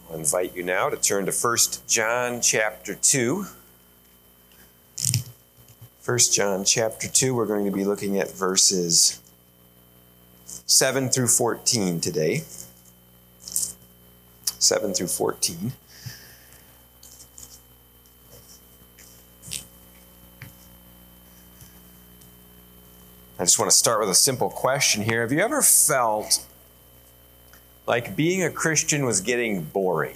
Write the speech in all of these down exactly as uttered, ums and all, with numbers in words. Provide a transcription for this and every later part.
I invite you now to turn to First John chapter two. First John chapter two, we're going to be looking at verses seven through fourteen today. seven through fourteen. I just want to start with a simple question here. Have you ever felt like being a Christian was getting boring?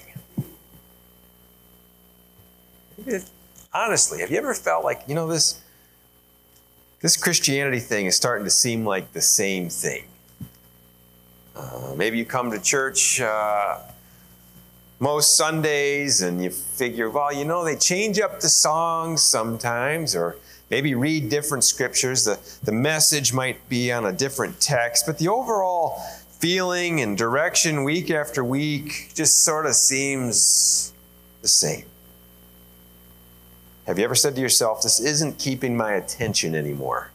Honestly, have you ever felt like, you know, this, this Christianity thing is starting to seem like the same thing? Uh, maybe you come to church uh, most Sundays and you figure, well, you know, they change up the songs sometimes, or maybe read different scriptures. The, the message might be on a different text, but the overall feeling and direction week after week just sort of seems the same. Have you ever said to yourself, this isn't keeping my attention anymore?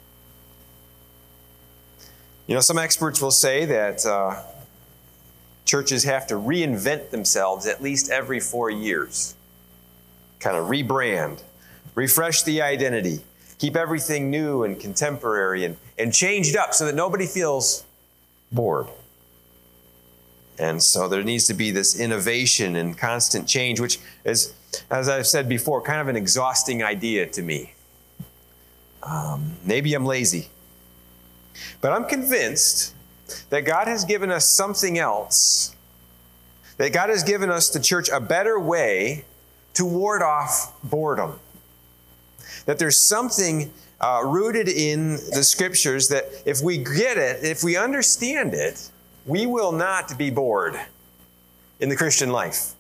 You know, some experts will say that uh, churches have to reinvent themselves at least every four years. Kind of rebrand, refresh the identity, keep everything new and contemporary and, and changed up so that nobody feels bored. And so there needs to be this innovation and constant change, which is, as I've said before, kind of an exhausting idea to me. Um, maybe I'm lazy. But I'm convinced that God has given us something else, that God has given us, the church, a better way to ward off boredom. That there's something uh, rooted in the scriptures that if we get it, if we understand it, we will not be bored in the Christian life.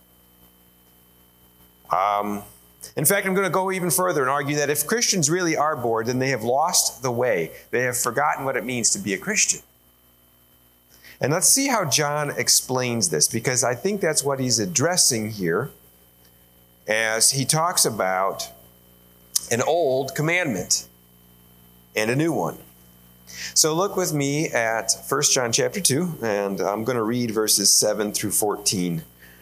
Um, in fact, I'm going to go even further and argue that if Christians really are bored, then they have lost the way. They have forgotten what it means to be a Christian. And let's see how John explains this, because I think that's what he's addressing here as he talks about an old commandment and a new one. So look with me at First John chapter two, and I'm going to read verses seven through fourteen.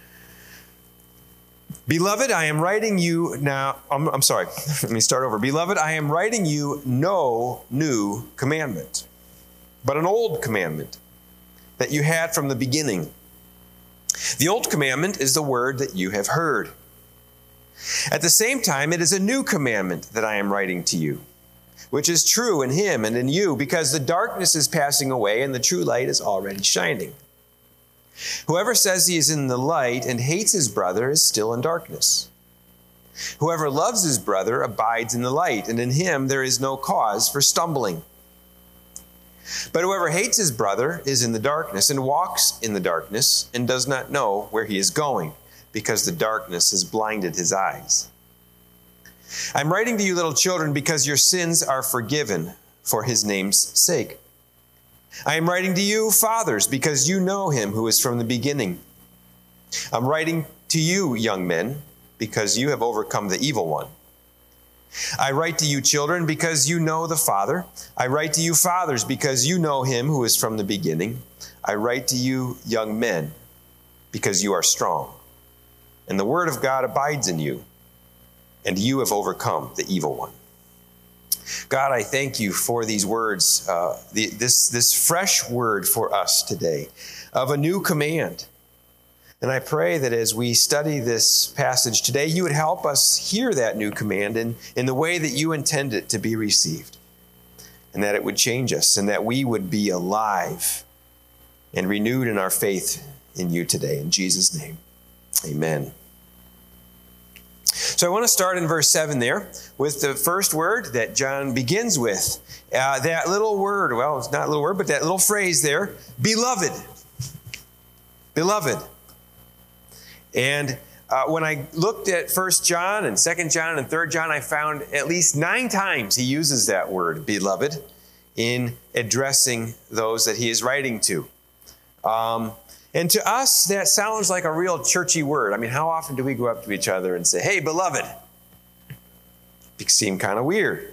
Beloved, I am writing you now, I'm, I'm sorry, let me start over. Beloved, I am writing you no new commandment, but an old commandment that you had from the beginning. The old commandment is the word that you have heard. At the same time, it is a new commandment that I am writing to you, which is true in him and in you, because the darkness is passing away and the true light is already shining. Whoever says he is in the light and hates his brother is still in darkness. Whoever loves his brother abides in the light, and in him there is no cause for stumbling. But whoever hates his brother is in the darkness and walks in the darkness and does not know where he is going, because the darkness has blinded his eyes. I'm writing to you, little children, because your sins are forgiven for his name's sake. I am writing to you, fathers, because you know him who is from the beginning. I'm writing to you, young men, because you have overcome the evil one. I write to you, children, because you know the Father. I write to you, fathers, because you know him who is from the beginning. I write to you, young men, because you are strong, and the word of God abides in you, and you have overcome the evil one. God, I thank you for these words, uh, the, this, this fresh word for us today of a new command. And I pray that as we study this passage today, you would help us hear that new command in, in the way that you intend it to be received, and that it would change us, and that we would be alive and renewed in our faith in you today. In Jesus' name, amen. So I want to start in verse seven there with the first word that John begins with. Uh, that little word, well, it's not a little word, but that little phrase there, beloved. Beloved. And uh, when I looked at First John and Second John and Third John, I found at least nine times he uses that word, beloved, in addressing those that he is writing to. Um, And to us, that sounds like a real churchy word. I mean, how often do we go up to each other and say, hey, beloved? It seems kind of weird.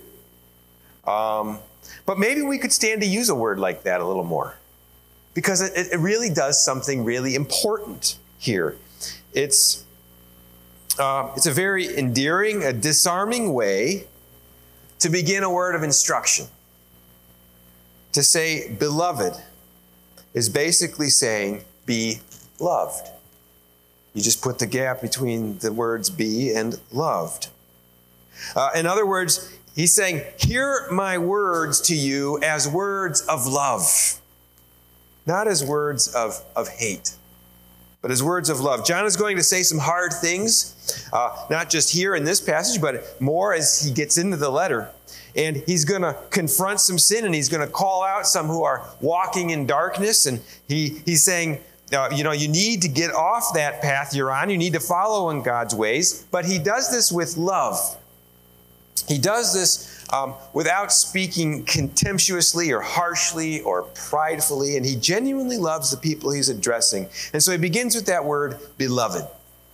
Um, but maybe we could stand to use a word like that a little more, because it, it really does something really important here. It's, uh, it's a very endearing, a disarming way to begin a word of instruction. To say, beloved, is basically saying, be loved. You just put the gap between the words be and loved. Uh, in other words, he's saying, hear my words to you as words of love, not as words of, of hate, but as words of love. John is going to say some hard things, uh, not just here in this passage, but more as he gets into the letter. And he's going to confront some sin, and he's going to call out some who are walking in darkness. And he, he's saying, uh, you know, you need to get off that path you're on. You need to follow in God's ways. But he does this with love. He does this um, without speaking contemptuously or harshly or pridefully. And he genuinely loves the people he's addressing. And so he begins with that word, beloved.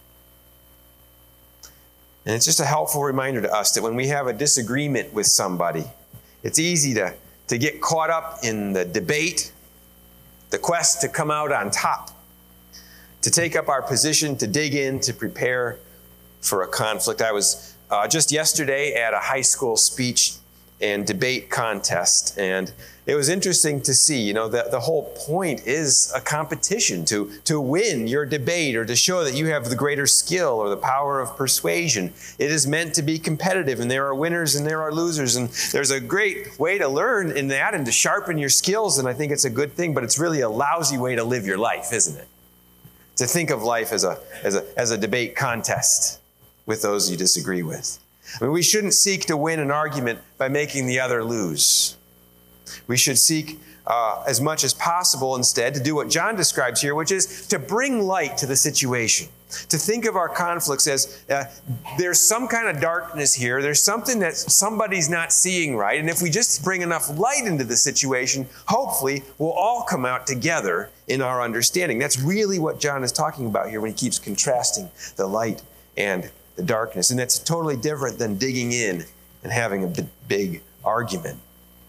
And it's just a helpful reminder to us that when we have a disagreement with somebody, it's easy to, to get caught up in the debate, the quest to come out on top, to take up our position, to dig in, to prepare for a conflict. I was uh, just yesterday at a high school speech and debate contest, and it was interesting to see, you know, that the whole point is a competition to, to win your debate or to show that you have the greater skill or the power of persuasion. It is meant to be competitive, and there are winners and there are losers, and there's a great way to learn in that and to sharpen your skills, and I think it's a good thing, but it's really a lousy way to live your life, isn't it? To think of life as a, as a, as a debate contest with those you disagree with. I mean, we shouldn't seek to win an argument by making the other lose. We should seek uh, as much as possible instead to do what John describes here, which is to bring light to the situation. To think of our conflicts as uh, there's some kind of darkness here. There's something that somebody's not seeing right. And if we just bring enough light into the situation, hopefully we'll all come out together in our understanding. That's really what John is talking about here when he keeps contrasting the light and the darkness. And that's totally different than digging in and having a big argument.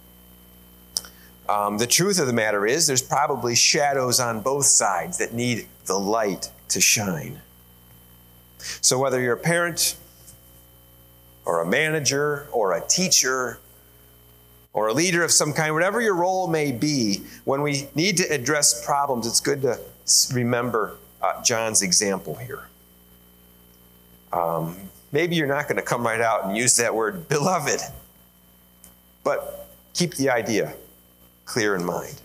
Um, the truth of the matter is there's probably shadows on both sides that need the light to shine. So whether you're a parent or a manager or a teacher or a leader of some kind, whatever your role may be, when we need to address problems, it's good to remember uh, John's example here. Um, maybe you're not going to come right out and use that word beloved, but keep the idea clear in mind.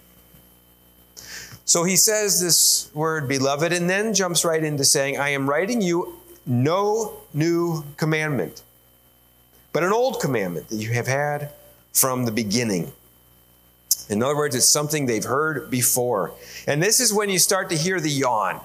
So he says this word beloved and then jumps right into saying, I am writing you no new commandment, but an old commandment that you have had from the beginning. In other words, it's something they've heard before. And this is when you start to hear the yawn.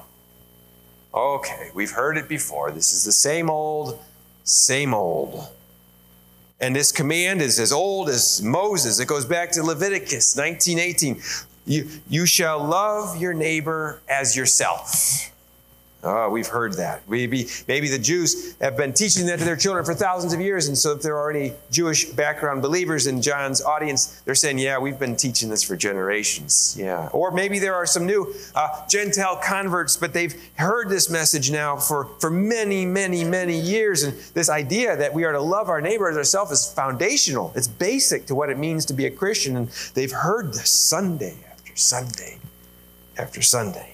Okay, we've heard it before. This is the same old, same old. And this command is as old as Moses. It goes back to Leviticus nineteen eighteen. You, you shall love your neighbor as yourself. Oh, we've heard that. Maybe, maybe the Jews have been teaching that to their children for thousands of years. And so if there are any Jewish background believers in John's audience, they're saying, yeah, we've been teaching this for generations. Yeah. Or maybe there are some new uh, Gentile converts, but they've heard this message now for, for many, many, many years. And this idea that we are to love our neighbor as ourselves is foundational. It's basic to what it means to be a Christian. And they've heard this Sunday after Sunday after Sunday.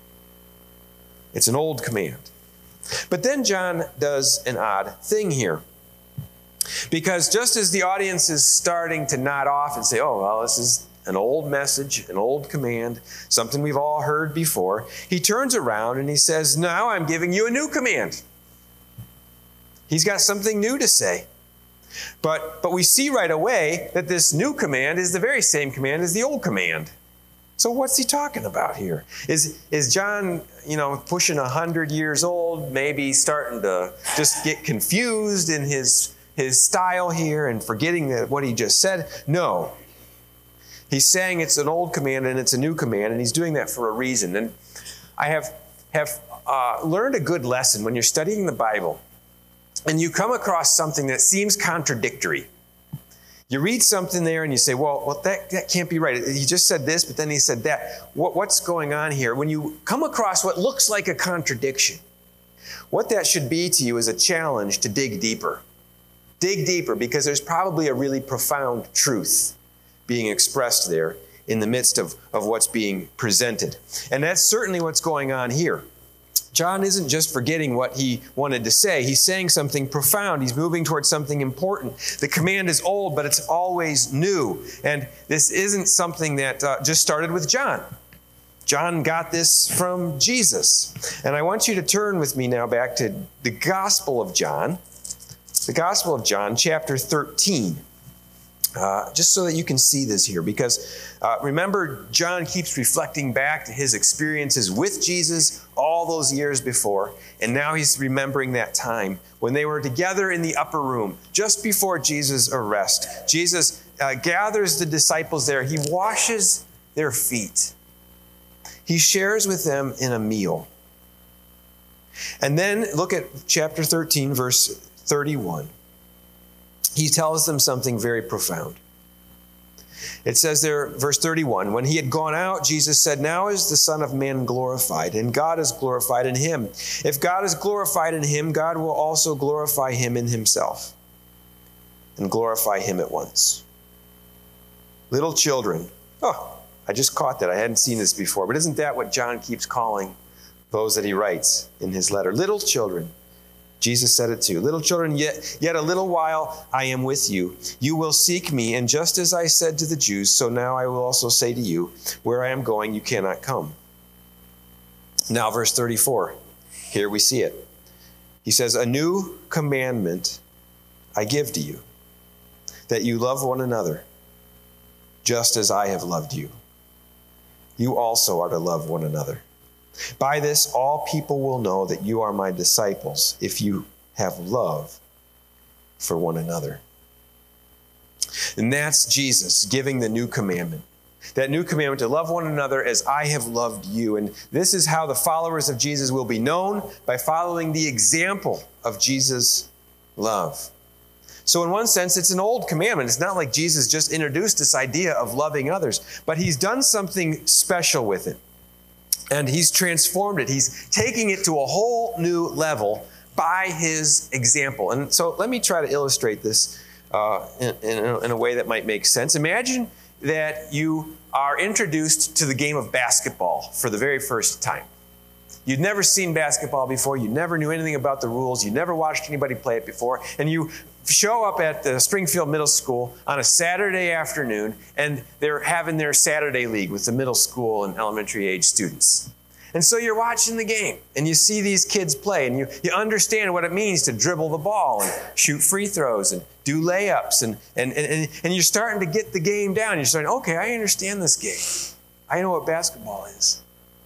It's an old command. But then John does an odd thing here. Because just as the audience is starting to nod off and say, oh, well, this is an old message, an old command, something we've all heard before, he turns around and he says, now I'm giving you a new command. He's got something new to say. But, but we see right away that this new command is the very same command as the old command. So what's he talking about here? Is, is John, you know, pushing one hundred years old, maybe starting to just get confused in his, his style here and forgetting that what he just said? No. He's saying it's an old command and it's a new command, and he's doing that for a reason. And I have, have uh, learned a good lesson when you're studying the Bible and you come across something that seems contradictory. You read something there and you say, well, well that, that can't be right. He just said this, but then he said that. What, what's going on here? When you come across what looks like a contradiction, what that should be to you is a challenge to dig deeper. Dig deeper, because there's probably a really profound truth being expressed there in the midst of, of what's being presented. And that's certainly what's going on here. John isn't just forgetting what he wanted to say. He's saying something profound. He's moving towards something important. The command is old, but it's always new. And this isn't something that uh, just started with John. John got this from Jesus. And I want you to turn with me now back to the Gospel of John. The Gospel of John, chapter thirteen. Uh, just so that you can see this here, because uh, remember, John keeps reflecting back to his experiences with Jesus all those years before, and now he's remembering that time when they were together in the upper room just before Jesus' arrest. Jesus uh, gathers the disciples there. He washes their feet. He shares with them in a meal. And then look at chapter thirteen, verse thirty-one. He tells them something very profound. It says there, verse thirty-one, when he had gone out, Jesus said, now is the Son of Man glorified, and God is glorified in him. If God is glorified in him, God will also glorify him in himself, and glorify him at once. Little children. Oh, I just caught that. I hadn't seen this before. But isn't that what John keeps calling those that he writes in his letter? Little children. Jesus said it too. Little children, yet, yet a little while I am with you. You will seek me, and just as I said to the Jews, so now I will also say to you, where I am going, you cannot come. Now, verse thirty-four. Here we see it. He says, a new commandment I give to you, that you love one another, just as I have loved you. You also are to love one another. By this, all people will know that you are my disciples, if you have love for one another. And that's Jesus giving the new commandment. That new commandment to love one another as I have loved you. And this is how the followers of Jesus will be known, by following the example of Jesus' love. So in one sense, it's an old commandment. It's not like Jesus just introduced this idea of loving others, but he's done something special with it. And he's transformed it. He's taking it to a whole new level by his example. And so let me try to illustrate this uh, in, in, a, in a way that might make sense. Imagine that you are introduced to the game of basketball for the very first time. You'd never seen basketball before. You never knew anything about the rules. You never watched anybody play it before. And you show up at the Springfield Middle School on a Saturday afternoon, and they're having their Saturday league with the middle school and elementary age students. And so you're watching the game, and you see these kids play, and you, you understand what it means to dribble the ball and shoot free throws and do layups, and, and, and, and you're starting to get the game down. You're starting, okay, I understand this game. I know what basketball is.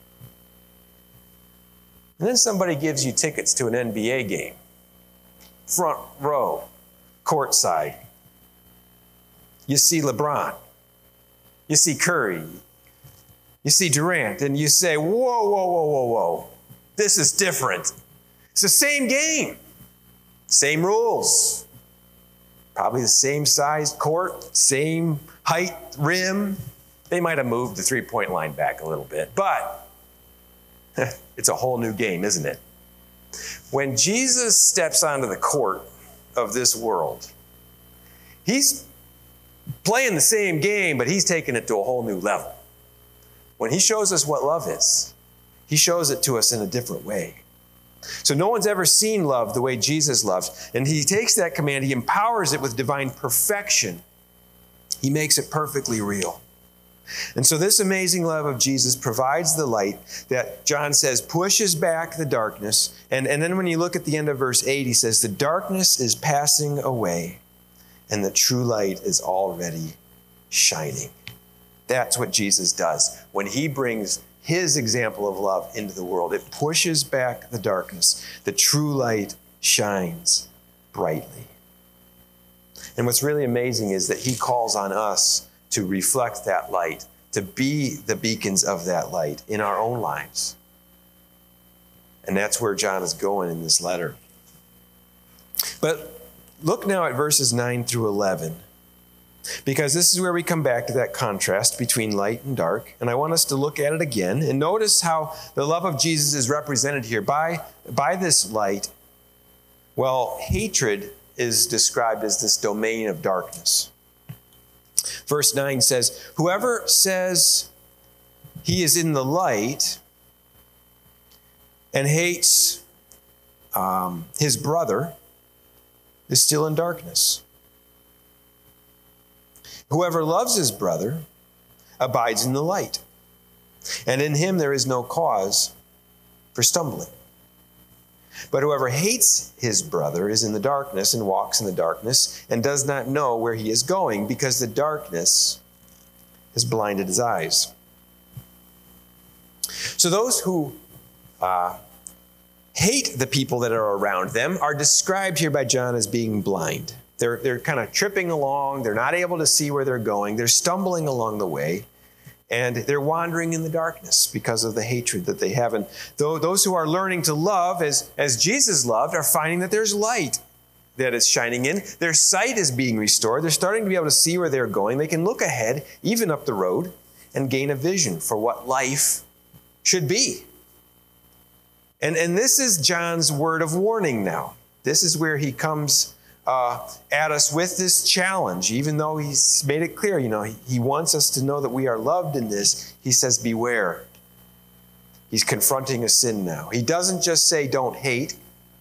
And then somebody gives you tickets to an N B A game. Front row, courtside. You see LeBron. You see Curry. You see Durant. And you say, whoa, whoa, whoa, whoa, whoa. This is different. It's the same game. Same rules. Probably the same sized court, same height, rim. They might have moved the three-point line back a little bit, but it's a whole new game, isn't it? When Jesus steps onto the court of this world, he's playing the same game, but he's taking it to a whole new level. When he shows us what love is, he shows it to us in a different way. So no one's ever seen love the way Jesus loved. And he takes that command, he empowers it with divine perfection. He makes it perfectly real. And so this amazing love of Jesus provides the light that John says pushes back the darkness. And, and then when you look at the end of verse eight, he says, the darkness is passing away and the true light is already shining. That's what Jesus does. When he brings his example of love into the world, it pushes back the darkness. The true light shines brightly. And what's really amazing is that he calls on us to reflect that light, to be the beacons of that light in our own lives. And that's where John is going in this letter. But look now at verses nine through eleven. Because this is where we come back to that contrast between light and dark. And I want us to look at it again and notice how the love of Jesus is represented here by, by this light. Well, hatred is described as this domain of darkness. Verse nine says, whoever says he is in the light and hates um, his brother is still in darkness. Whoever loves his brother abides in the light, and in him there is no cause for stumbling. But whoever hates his brother is in the darkness and walks in the darkness and does not know where he is going, because the darkness has blinded his eyes. So those who uh, hate the people that are around them are described here by John as being blind. They're, they're kind of tripping along. They're not able to see where they're going. They're stumbling along the way. And they're wandering in the darkness because of the hatred that they have. And though those who are learning to love as, as Jesus loved are finding that there's light that is shining in. Their sight is being restored. They're starting to be able to see where they're going. They can look ahead, even up the road, and gain a vision for what life should be. And, and this is John's word of warning now. This is where he comes Uh, at us with this challenge, even though he's made it clear, you know, he, he wants us to know that we are loved in this. He says, beware. He's confronting a sin now. He doesn't just say, don't hate.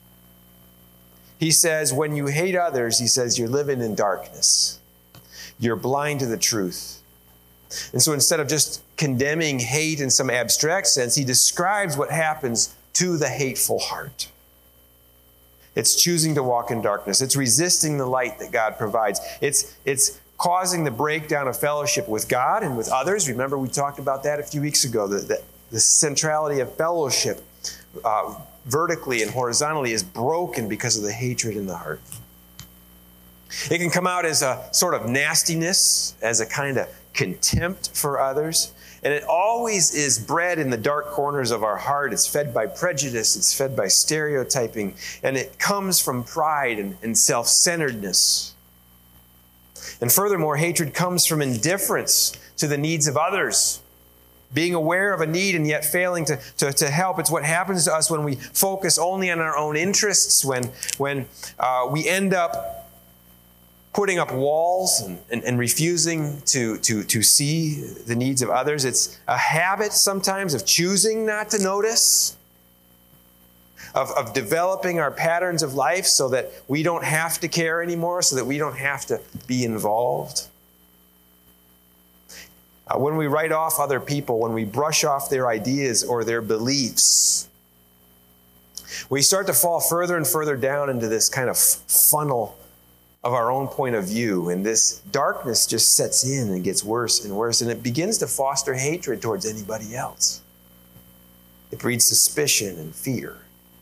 He says, when you hate others, he says, you're living in darkness. You're blind to the truth. And so instead of just condemning hate in some abstract sense, he describes what happens to the hateful heart. It's choosing to walk in darkness. It's resisting the light that God provides. It's, it's causing the breakdown of fellowship with God and with others. Remember, we talked about that a few weeks ago. The, the, the centrality of fellowship uh, vertically and horizontally is broken because of the hatred in the heart. It can come out as a sort of nastiness, as a kind of contempt for others. And it always is bred in the dark corners of our heart. It's fed by prejudice. It's fed by stereotyping. And it comes from pride and, and self-centeredness. And furthermore, hatred comes from indifference to the needs of others. Being aware of a need and yet failing to, to, to help. It's what happens to us when we focus only on our own interests, when, when uh, we end up putting up walls and, and, and refusing to, to, to see the needs of others. It's a habit sometimes of choosing not to notice, of, of developing our patterns of life so that we don't have to care anymore, so that we don't have to be involved. Uh, when we write off other people, when we brush off their ideas or their beliefs, we start to fall further and further down into this kind of funnel of our own point of view, and this darkness just sets in and gets worse and worse, and it begins to foster hatred towards anybody else. It breeds suspicion and fear.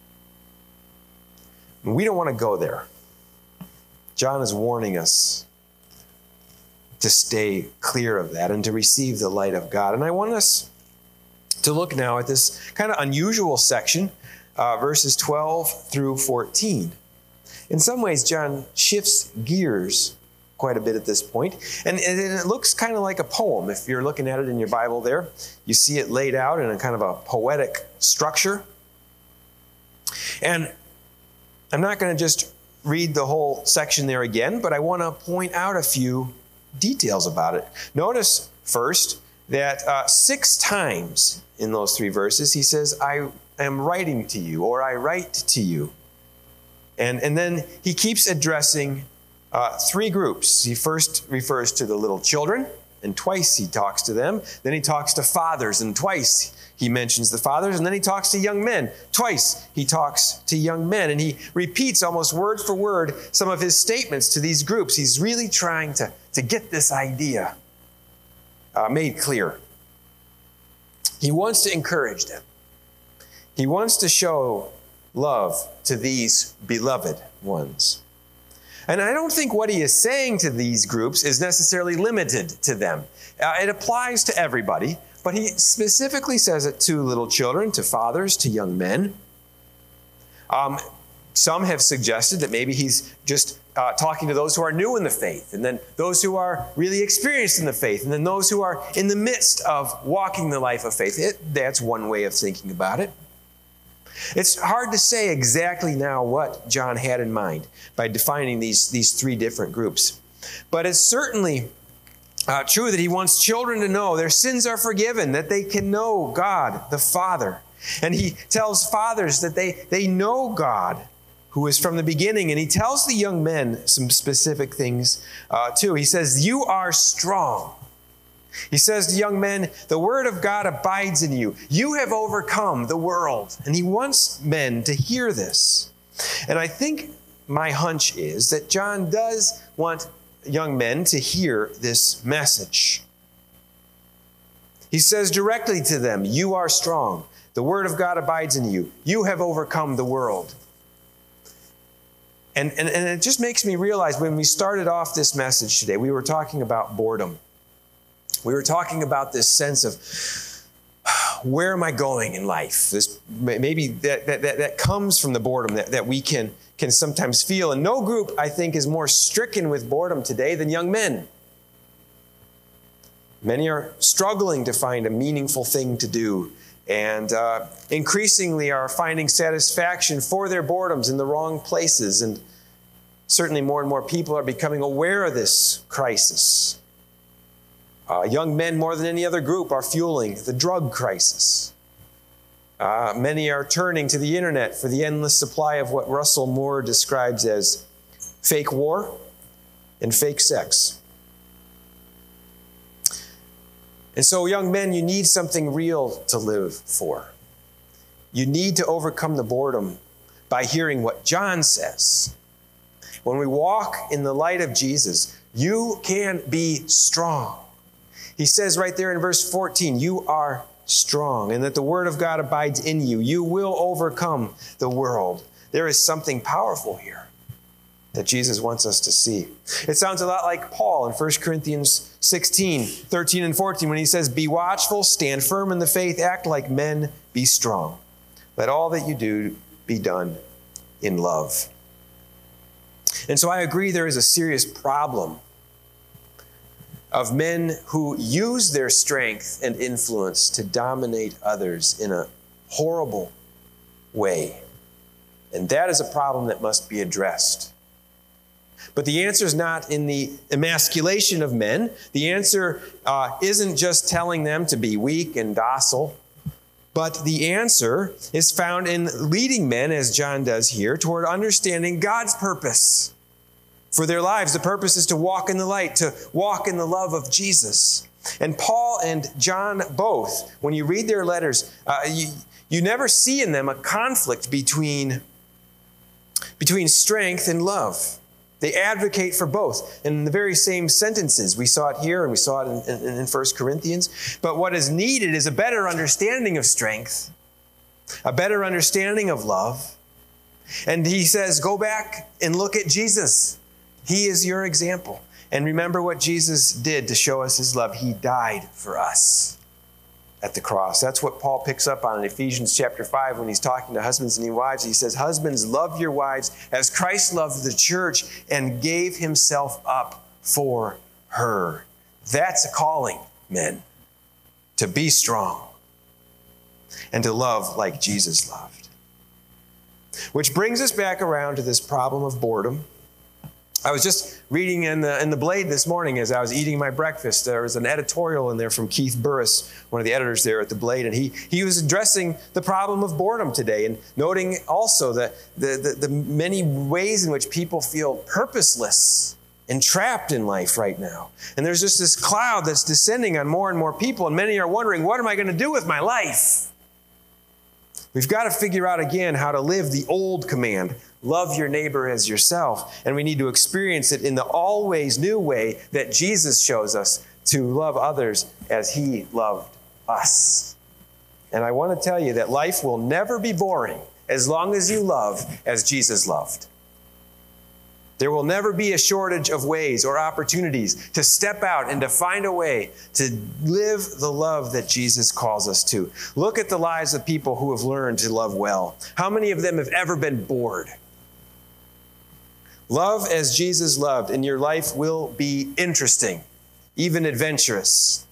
And we don't want to go there. John is warning us to stay clear of that and to receive the light of God. And I want us to look now at this kind of unusual section, uh, verses twelve through fourteen. In some ways, John shifts gears quite a bit at this point. And, and it looks kind of like a poem. If you're looking at it in your Bible there, you see it laid out in a kind of a poetic structure. And I'm not going to just read the whole section there again, but I want to point out a few details about it. Notice first that uh, six times in those three verses, he says, I am writing to you, or I write to you. And, and then he keeps addressing uh, three groups. He first refers to the little children, and twice he talks to them. Then he talks to fathers, and twice he mentions the fathers. And then he talks to young men. Twice he talks to young men. And he repeats almost word for word some of his statements to these groups. He's really trying to, to get this idea uh, made clear. He wants to encourage them. He wants to show love to these beloved ones. And I don't think what he is saying to these groups is necessarily limited to them. Uh, it applies to everybody, but he specifically says it to little children, to fathers, to young men. Um, some have suggested that maybe he's just uh, talking to those who are new in the faith, and then those who are really experienced in the faith, and then those who are in the midst of walking the life of faith. It, that's one way of thinking about it. It's hard to say exactly now what John had in mind by defining these, these three different groups. But it's certainly uh, true that he wants children to know their sins are forgiven, that they can know God, the Father. And he tells fathers that they, they know God, who is from the beginning. And he tells the young men some specific things uh, too. He says, you are strong. He says to young men, the word of God abides in you. You have overcome the world. And he wants men to hear this. And I think my hunch is that John does want young men to hear this message. He says directly to them, you are strong. The word of God abides in you. You have overcome the world. And, and, and it just makes me realize when we started off this message today, we were talking about boredom. We were talking about this sense of where am I going in life? This maybe that that, that, that comes from the boredom that, that we can, can sometimes feel. And no group, I think, is more stricken with boredom today than young men. Many are struggling to find a meaningful thing to do, and uh, increasingly are finding satisfaction for their boredoms in the wrong places. And certainly more and more people are becoming aware of this crisis. Uh, young men, more than any other group, are fueling the drug crisis. Uh, many are turning to the internet for the endless supply of what Russell Moore describes as fake war and fake sex. And so, young men, you need something real to live for. You need to overcome the boredom by hearing what John says. When we walk in the light of Jesus, you can be strong. He says right there in verse fourteen, you are strong, and that the word of God abides in you. You will overcome the world. There is something powerful here that Jesus wants us to see. It sounds a lot like Paul in First Corinthians sixteen, thirteen and fourteen, when he says, be watchful, stand firm in the faith, act like men, be strong. Let all that you do be done in love. And so I agree there is a serious problem of men who use their strength and influence to dominate others in a horrible way. And that is a problem that must be addressed. But the answer is not in the emasculation of men. The answer uh, isn't just telling them to be weak and docile. But the answer is found in leading men, as John does here, toward understanding God's purpose for their lives. The purpose is to walk in the light, to walk in the love of Jesus. And Paul and John both, when you read their letters, uh, you, you never see in them a conflict between, between strength and love. They advocate for both in the very same sentences. We saw it here and we saw it in, in, in First Corinthians. But what is needed is a better understanding of strength, a better understanding of love. And he says, go back and look at Jesus. He is your example. And remember what Jesus did to show us his love. He died for us at the cross. That's what Paul picks up on in Ephesians chapter five when he's talking to husbands and wives. He says, husbands, love your wives as Christ loved the church and gave himself up for her. That's a calling, men, to be strong and to love like Jesus loved. Which brings us back around to this problem of boredom. I was just reading in the in the Blade this morning as I was eating my breakfast. There was an editorial in there from Keith Burris, one of the editors there at the Blade, and he he was addressing the problem of boredom today and noting also the the, the, the many ways in which people feel purposeless and trapped in life right now. And there's just this cloud that's descending on more and more people, and many are wondering, what am I going to do with my life? We've got to figure out again how to live the old command, love your neighbor as yourself. And we need to experience it in the always new way that Jesus shows us to love others as he loved us. And I want to tell you that life will never be boring as long as you love as Jesus loved. There will never be a shortage of ways or opportunities to step out and to find a way to live the love that Jesus calls us to. Look at the lives of people who have learned to love well. How many of them have ever been bored? Love as Jesus loved, and your life will be interesting, even adventurous.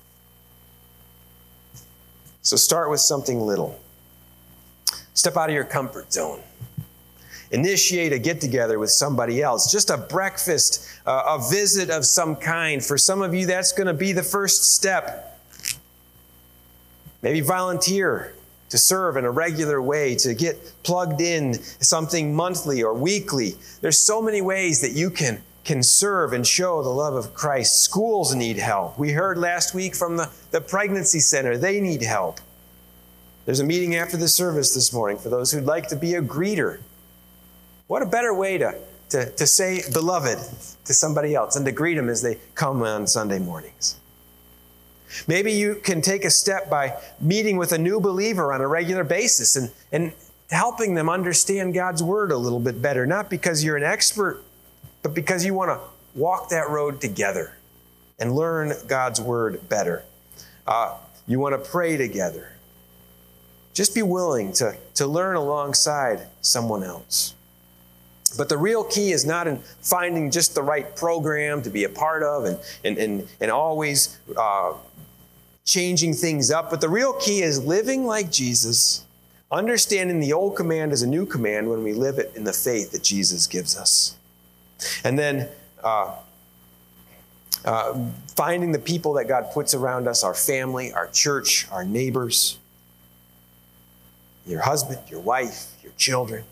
So start with something little. Step out of your comfort zone. Initiate a get-together with somebody else. Just a breakfast, uh, a visit of some kind. For some of you, that's going to be the first step. Maybe volunteer to serve in a regular way, to get plugged in something monthly or weekly. There's so many ways that you can, can serve and show the love of Christ. Schools need help. We heard last week from the, the pregnancy center. They need help. There's a meeting after the service this morning for those who'd like to be a greeter. What a better way to, to, to say beloved to somebody else and to greet them as they come on Sunday mornings. Maybe you can take a step by meeting with a new believer on a regular basis and, and helping them understand God's word a little bit better, not because you're an expert, but because you want to walk that road together and learn God's word better. Uh, you want to pray together. Just be willing to, to learn alongside someone else. But the real key is not in finding just the right program to be a part of and, and, and, and always uh, changing things up. But the real key is living like Jesus, understanding the old command as a new command when we live it in the faith that Jesus gives us. And then uh, uh, finding the people that God puts around us, our family, our church, our neighbors, your husband, your wife, your children,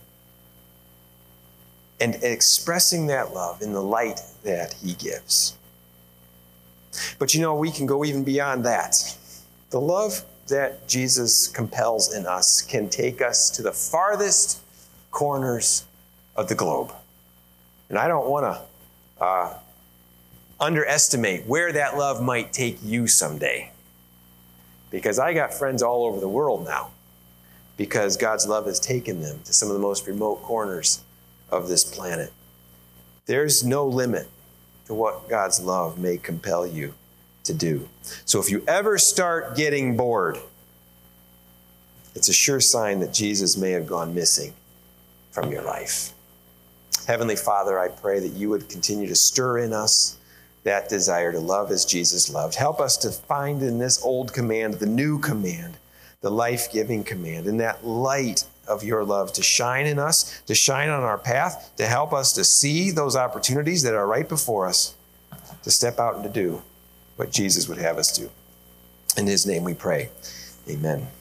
and expressing that love in the light that he gives. But you know, we can go even beyond that. The love that Jesus compels in us can take us to the farthest corners of the globe. And I don't want to uh, underestimate where that love might take you someday. Because I got friends all over the world now. Because God's love has taken them to some of the most remote corners of this planet. There's no limit to what God's love may compel you to do. So if you ever start getting bored, it's a sure sign that Jesus may have gone missing from your life. Heavenly Father, I pray that you would continue to stir in us that desire to love as Jesus loved. Help us to find in this old command the new command, the life-giving command, and that light of your love to shine in us, to shine on our path, to help us to see those opportunities that are right before us, to step out and to do what Jesus would have us do. In his name we pray. Amen.